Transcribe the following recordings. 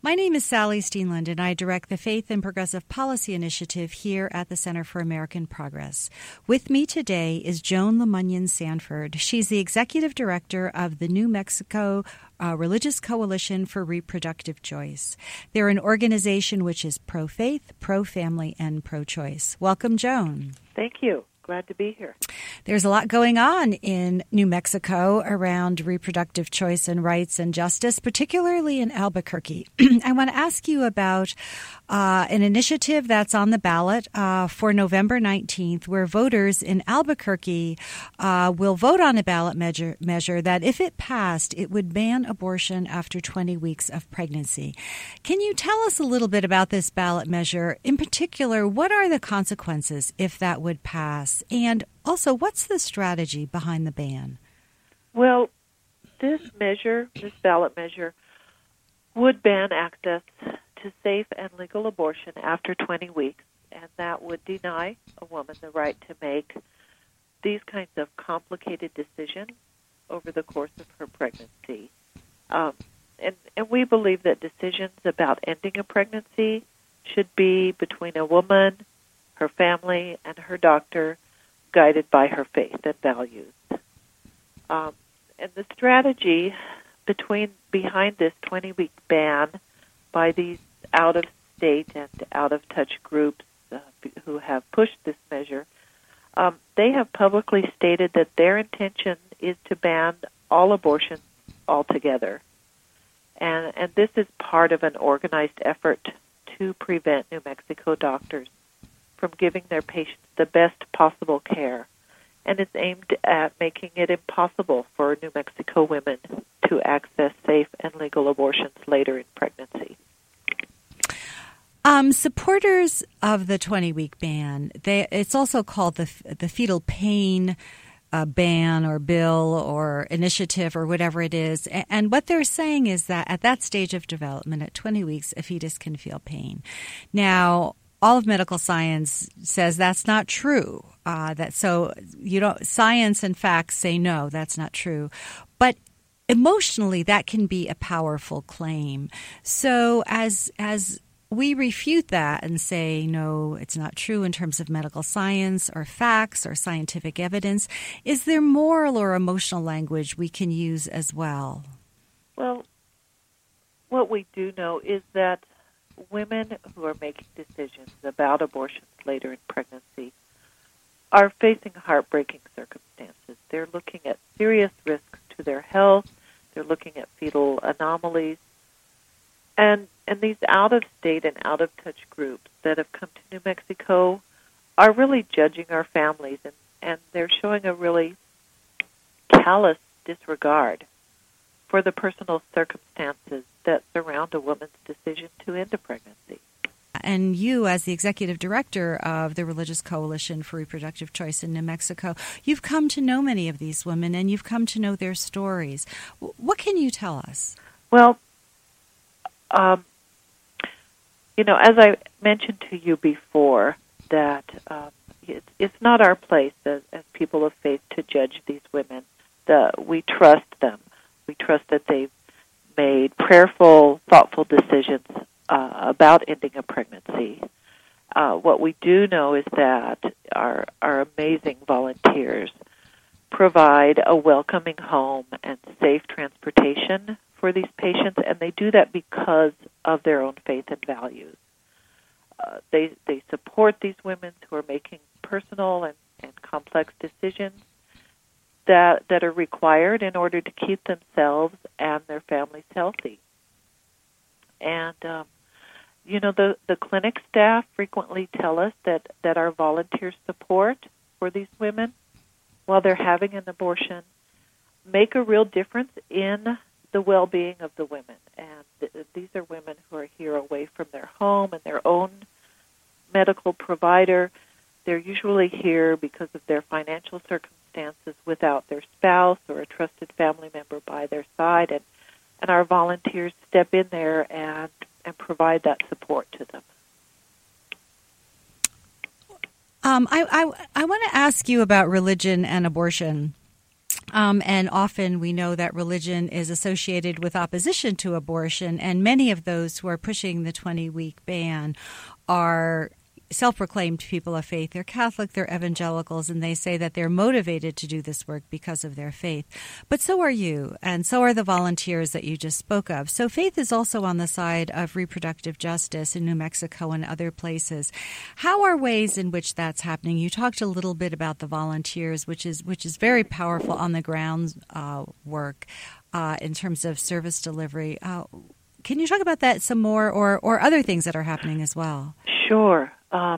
My name is Sally Steenland, and I direct the Faith and Progressive Policy Initiative here at the Center for American Progress. With me today is Joan Lemunyon Sanford. She's the Executive Director of the New Mexico Religious Coalition for Reproductive Choice. They're an organization which is pro-faith, pro-family, and pro-choice. Welcome, Joan. Thank you. Glad to be here. There's a lot going on in New Mexico around reproductive choice and rights and justice, particularly in Albuquerque. I want to ask you about an initiative that's on the ballot for November 19th, where voters in Albuquerque will vote on a ballot measure that, if it passed, it would ban abortion after 20 weeks of pregnancy. Can you tell us a little bit about this ballot measure? In particular, what are the consequences if that would pass? And also, what's the strategy behind the ban? Well, this ballot measure, would ban access to safe and legal abortion after 20 weeks, and that would deny a woman the right to make these kinds of complicated decisions over the course of her pregnancy. And we believe that decisions about ending a pregnancy should be between a woman, her family, and her doctor, guided by her faith and values. And the strategy behind this 20-week ban by these out-of-state and out-of-touch groups who have pushed this measure, they have publicly stated that their intention is to ban all abortions altogether. And this is part of an organized effort to prevent New Mexico doctors from giving their patients the best possible care, and it's aimed at making it impossible for New Mexico women to access safe and legal abortions later in pregnancy. Supporters of the 20-week ban, it's also called the fetal pain ban or bill or initiative or whatever it is. And what they're saying is that at that stage of development, at 20 weeks, a fetus can feel pain. Now, all of medical science says that's not true. Science and facts say no, that's not true. But emotionally, that can be a powerful claim. So as we refute that and say, no, it's not true in terms of medical science or facts or scientific evidence, is there moral or emotional language we can use as well? Well, what we do know is that women who are making decisions about abortions later in pregnancy are facing heartbreaking circumstances. They're looking at serious risks to their health. They're looking at fetal anomalies. And these out-of-state and out-of-touch groups that have come to New Mexico are really judging our families, and they're showing a really callous disregard for the personal circumstances that surround a woman's decision to end a pregnancy. And you, as the executive director of the Religious Coalition for Reproductive Choice in New Mexico, you've come to know many of these women, and you've come to know their stories. What can you tell us? Well, as I mentioned to you before, that it's not our place as people of faith to judge these women. We trust them. We trust that they've made prayerful, thoughtful decisions about ending a pregnancy. What we do know is that our amazing volunteers provide a welcoming home and safe transportation for these patients, and they do that because of their own faith and values. They support these women who are making personal and complex decisions that are required in order to keep themselves and their families healthy. And, the clinic staff frequently tell us that our volunteer support for these women while they're having an abortion make a real difference in the well-being of the women. And these are women who are here away from their home and their own medical provider. They're usually here because of their financial circumstances without their spouse or a trusted family member by their side. And our volunteers step in there and provide that support to them. I want to ask you about religion and abortion. And often we know that religion is associated with opposition to abortion, and many of those who are pushing the 20-week ban are self-proclaimed people of faith. They're Catholic, they're evangelicals, and they say that they're motivated to do this work because of their faith. But so are you, and so are the volunteers that you just spoke of. So faith is also on the side of reproductive justice in New Mexico and other places. How are ways in which that's happening? You talked a little bit about the volunteers, which is very powerful on the ground work in terms of service delivery. Can you talk about that some more, or other things that are happening as well? Sure. Well,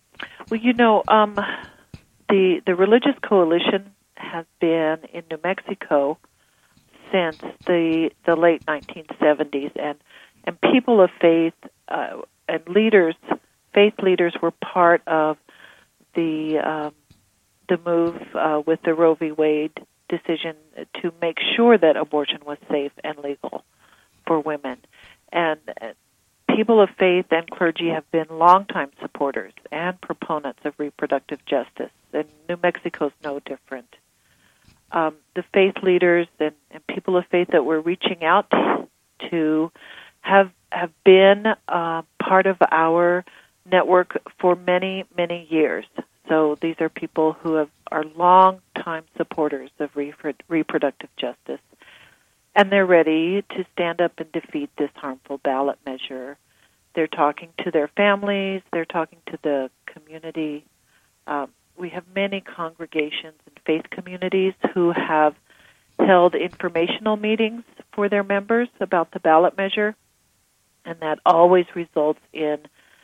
the Religious Coalition has been in New Mexico since the late 1970s, and people of faith and leaders, faith leaders, were part of the move with the Roe v. Wade decision to make sure that abortion was safe and legal for women. And people of faith and clergy have been longtime supporters and proponents of reproductive justice, and New Mexico's no different. The faith leaders and people of faith that we're reaching out to have been part of our network for many, many years. So these are people who are long-time supporters of reproductive justice, and they're ready to stand up and defeat this harmful ballot measure. They're talking to their families. They're talking to the community. We have many congregations and faith communities who have held informational meetings for their members about the ballot measure, and that always results in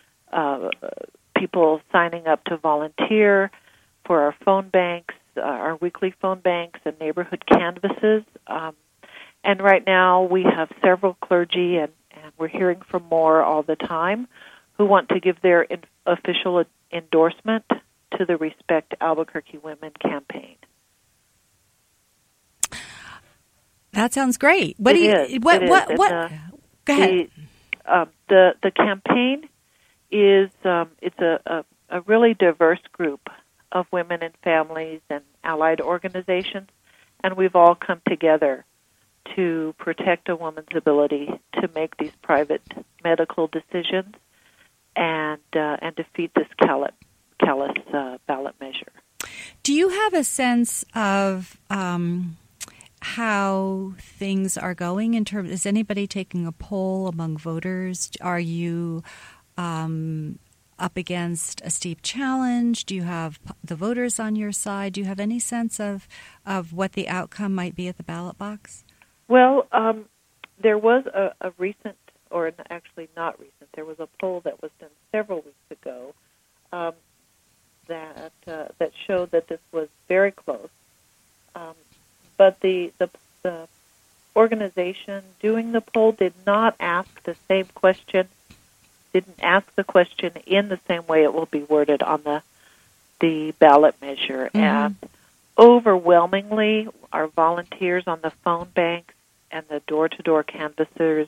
people signing up to volunteer for our phone banks, our weekly phone banks and neighborhood canvases. And right now we have several clergy, and we're hearing from more all the time, who want to give their official endorsement to the Respect Albuquerque Women campaign. That sounds great. What Go ahead. The campaign is it's a really diverse group of women and families and allied organizations, and we've all come together to protect a woman's ability to make these private medical decisions and defeat this callous ballot measure. Do you have a sense of how things are going in terms? Is anybody taking a poll among voters? Are you up against a steep challenge? Do you have the voters on your side? Do you have any sense of what the outcome might be at the ballot box? Well, there was a recent, or actually not recent, there was a poll that was done several weeks ago that showed that this was very close. But the organization doing the poll did not ask the same question, didn't ask the question in the same way it will be worded on the ballot measure. Mm-hmm. And overwhelmingly, our volunteers on the phone banks and the door-to-door canvassers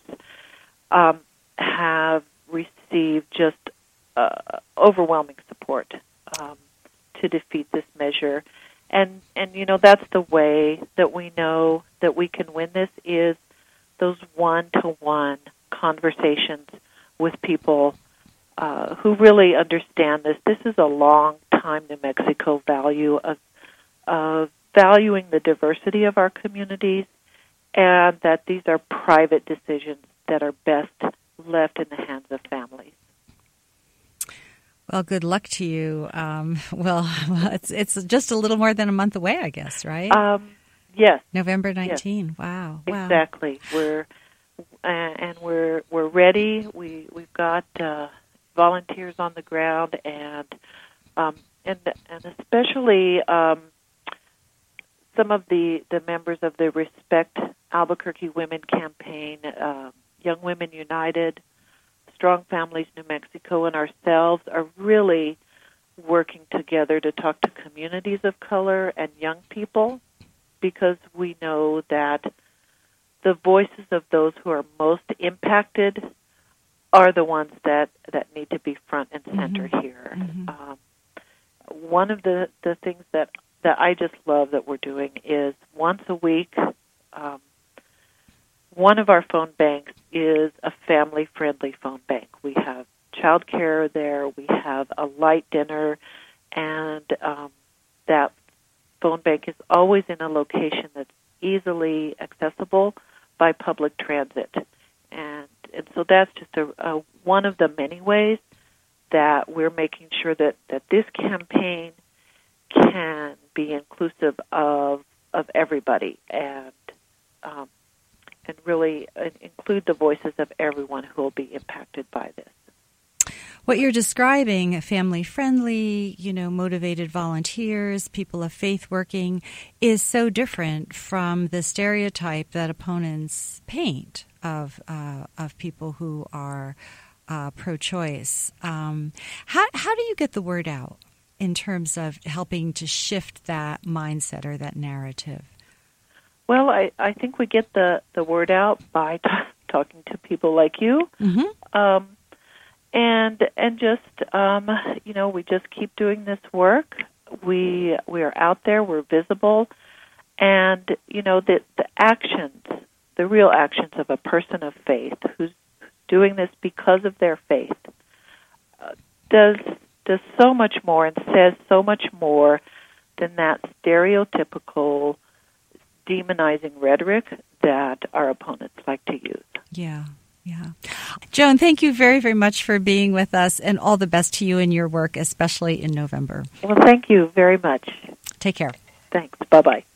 have received just overwhelming support to defeat this measure. And that's the way that we know that we can win this, is those one-to-one conversations with people who really understand this. This is a long-time New Mexico value of valuing the diversity of our communities, and that these are private decisions that are best left in the hands of families. Well, good luck to you. It's just a little more than a month away, I guess, right? Yes. November 19. Yes. Wow. Exactly. We're ready. We've got volunteers on the ground, and especially some of the members of the Respect Albuquerque Women campaign, Young Women United, Strong Families New Mexico, and ourselves are really working together to talk to communities of color and young people, because we know that the voices of those who are most impacted are the ones that need to be front and center here. Mm-hmm. One of the things that that I just love that we're doing is once a week. One of our phone banks is a family-friendly phone bank. We have child care there. We have a light dinner, and that phone bank is always in a location that's easily accessible by public transit. And so that's just one of the many ways that we're making sure that this campaign can be inclusive of everybody and really include the voices of everyone who will be impacted by this. What you're describing, family-friendly, motivated volunteers, people of faith working, is so different from the stereotype that opponents paint of people who are pro-choice. How do you get the word out in terms of helping to shift that mindset or that narrative? Well, I think we get the word out by talking to people like you, and just we just keep doing this work. We are out there, we're visible, and the actions, the real actions of a person of faith who's doing this because of their faith, does so much more and says so much more than that stereotypical demonizing rhetoric that our opponents like to use. Yeah. Joan, thank you very, very much for being with us, and all the best to you in your work, especially in November. Well, thank you very much. Take care. Thanks. Bye-bye.